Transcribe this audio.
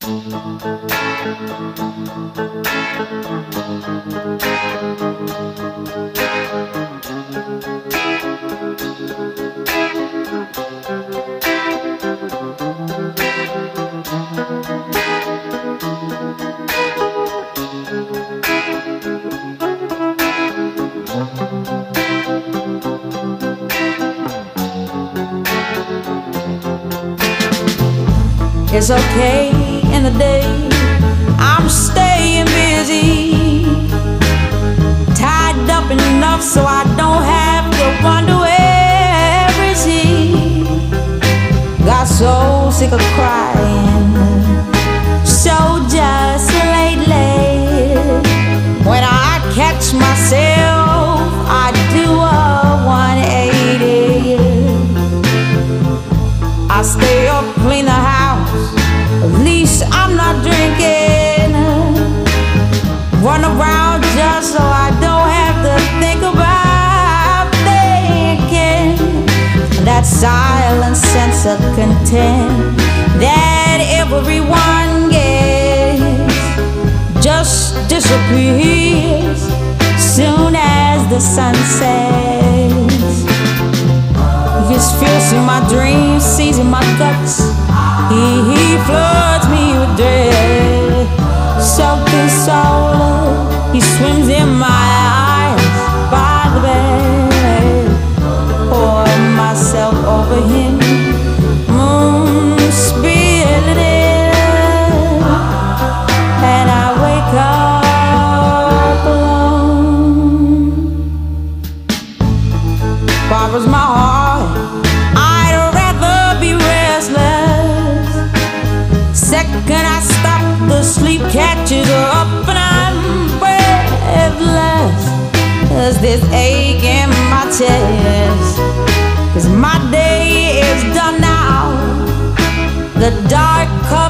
It's okay in the day, I'm staying busy, tied up enough so I don't have to wonder where is he. Got so sick of crying, so just lately, when I catch myself, I do a 180. I stay up, clean the house, at least I'm not drinking. Run around just so I don't have to think about thinking. That silent sense of content that everyone gets just disappears soon as the sun sets. He gets fierce in my dreams, sees in my guts. He floods me with dread, self-consoled. He swims in my eyes by the bed. Pour myself over him, moon spilling in, and I wake up alone. Borrows my heart, I'd rather be restless. Second I stop, the sleep catches up and I'm breathless. There's this ache in my chest, 'cause my day is done now. The dark